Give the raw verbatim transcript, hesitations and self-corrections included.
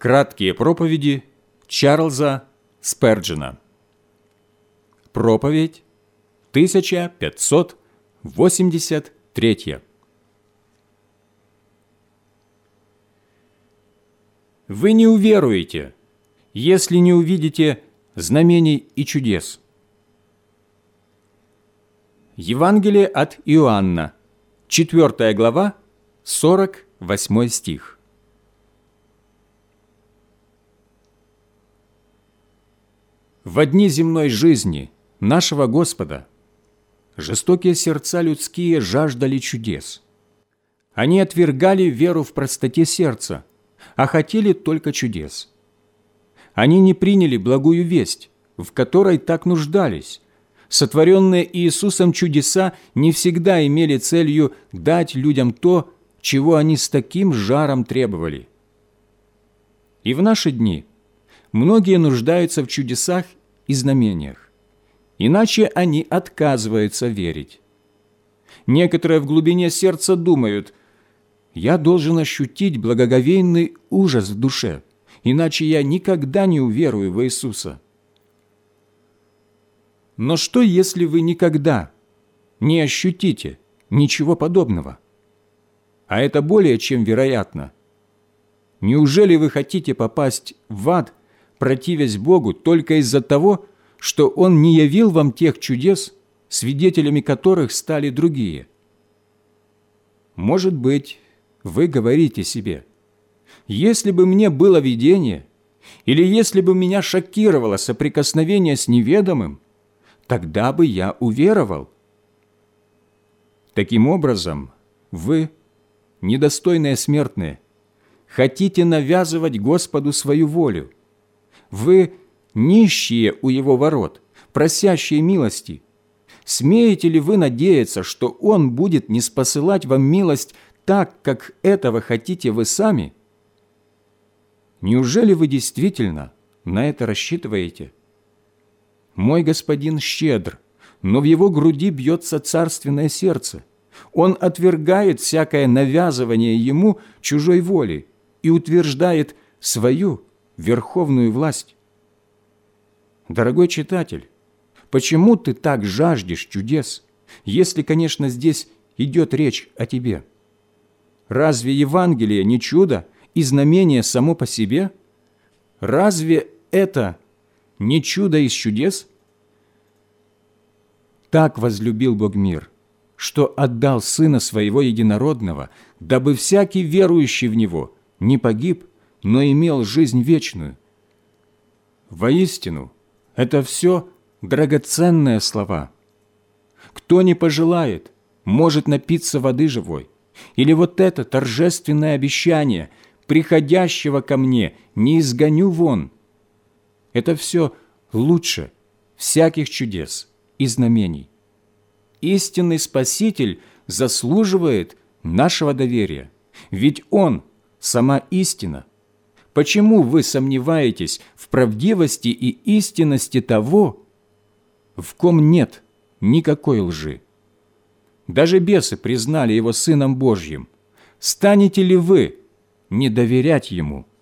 Краткие проповеди Чарльза Сперджена. Проповедь тысяча пятьсот восемьдесят третья. Вы не уверуете, если не увидите знамений и чудес. Евангелие от Иоанна, четвёртая глава, сорок восьмой стих. В дни земной жизни нашего Господа жестокие сердца людские жаждали чудес. Они отвергали веру в простоте сердца, а хотели только чудес. Они не приняли благую весть, в которой так нуждались. Сотворенные Иисусом чудеса не всегда имели целью дать людям то, чего они с таким жаром требовали. И в наши дни многие нуждаются в чудесах и знамениях, иначе они отказываются верить. Некоторые в глубине сердца думают: «Я должен ощутить благоговейный ужас в душе, иначе я никогда не уверую в Иисуса». Но что, если вы никогда не ощутите ничего подобного? А это более чем вероятно. Неужели вы хотите попасть в ад, противясь Богу, только из-за того, что Он не явил вам тех чудес, свидетелями которых стали другие? Может быть, вы говорите себе: «Если бы мне было видение, или если бы меня шокировало соприкосновение с неведомым, тогда бы я уверовал». Таким образом, вы, недостойные смертные, хотите навязывать Господу свою волю. Вы нищие у Его ворот, просящие милости. Смеете ли вы надеяться, что Он будет ниспосылать вам милость так, как этого хотите вы сами? Неужели вы действительно на это рассчитываете? Мой Господин щедр, но в Его груди бьется царственное сердце. Он отвергает всякое навязывание Ему чужой воли и утверждает свою верховную власть. Дорогой читатель, почему ты так жаждешь чудес, если, конечно, здесь идет речь о тебе? Разве Евангелие не чудо и знамение само по себе? Разве это не чудо из чудес? Так возлюбил Бог мир, что отдал Сына Своего Единородного, дабы всякий верующий в Него не погиб, но имел жизнь вечную. Воистину, это все драгоценные слова. Кто не пожелает, может напиться воды живой. Или вот это торжественное обещание: «Приходящего ко мне не изгоню вон». Это все лучше всяких чудес и знамений. Истинный Спаситель заслуживает нашего доверия, ведь Он – сама истина. Почему вы сомневаетесь в правдивости и истинности того, в ком нет никакой лжи? Даже бесы признали Его Сыном Божьим. Станете ли вы не доверять Ему?